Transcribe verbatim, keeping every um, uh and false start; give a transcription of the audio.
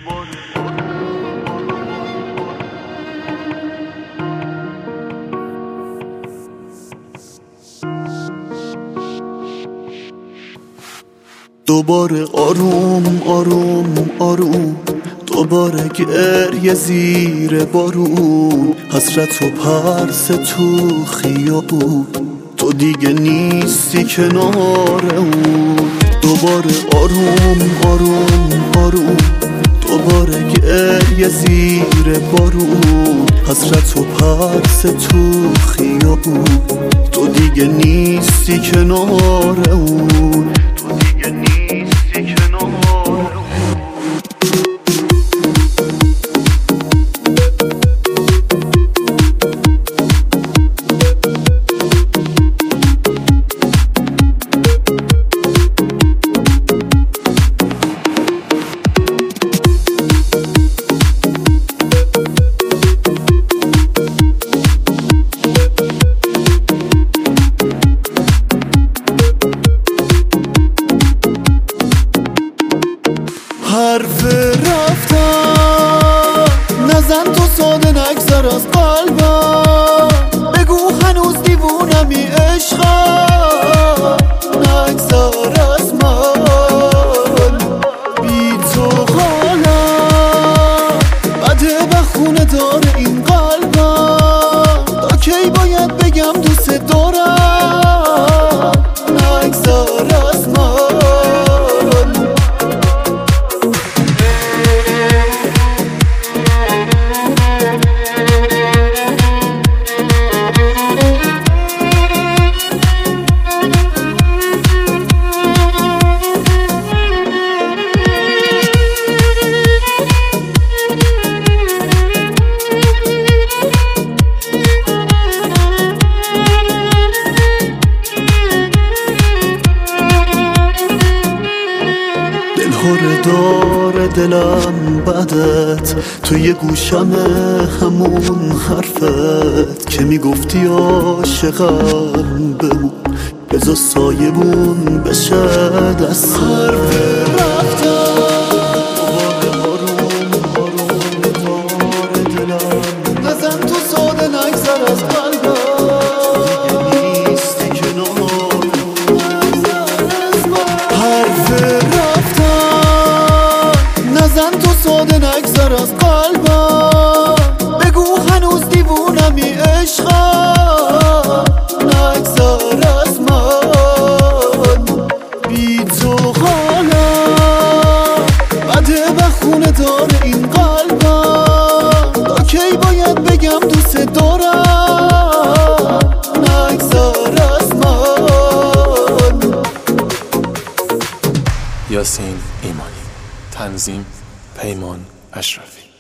دوباره آروم آروم آروم، دوباره گریه زیر بارون، حسرت و پرس تو خیابون، تو دیگه نیستی کنار اون. دوباره آروم آروم آروم، دوباره گریه زیر بارون، حسرت و پرس تو خیابون، تو دیگه نیستی کنار اون، تو دیگه نیستی کنار اون. حرف رفتن نزن تو ساده، نگذر از قلبم، بگو هنوز دیوونمی عشقم، نگذر از من، بی تو حالم بده و خونه داره این قلبم، تا کی باید بگم دوست دارم، نگذر از من. دلهوره داره دلم بعدت، توی گوشم همون حرفت که میگفتی عاشقم بمون، بذار سایبون بشه دست. حرف رفتن دوباره آروم آروم داره دلم، نزن تو ساده، نگذر از قلبم، دیگه نیستی کنار، نگذر از من. حرف نزن تو ساده، نگذر از قلبم، بگو هنوز دیوونمی عشقم، نگذر از من، بی تو حالم بده و خونه داره این قلبم، تا کی باید بگم دوست دارم، نگذر از من. یاسین ایمانی، تنظیم پیمان اشرفی.